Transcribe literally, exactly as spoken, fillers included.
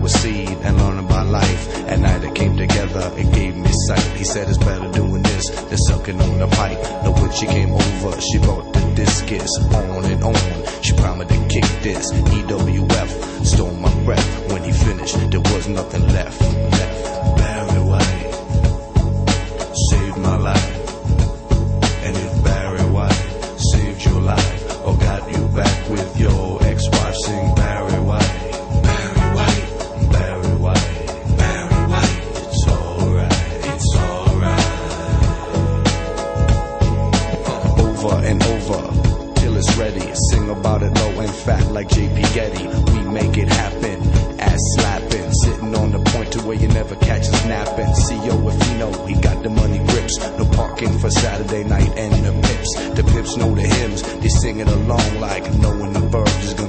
with seed and learn about life. At night it came together, it gave me sight. He said it's better doing this than sucking on the pipe. Now when she came over, she brought the discus on and on. She promised to kick this E W F, stole my breath. When he finished, there was nothing left. Left. Barry White saved my life. And if Barry White saved your life or got you back with your ex-wife, sing Barry White. Barry White, Barry White, Barry White. It's alright, it's alright. Over and over till it's ready. Sing about it low and fat like J P Getty. We make it happen, ass slapping, sitting on the point to where you never catch us napping. C O if you know, he got the money grips. No parking for Saturday night and the pips. The pips know the hymns, they sing it along like knowing the verbs is gonna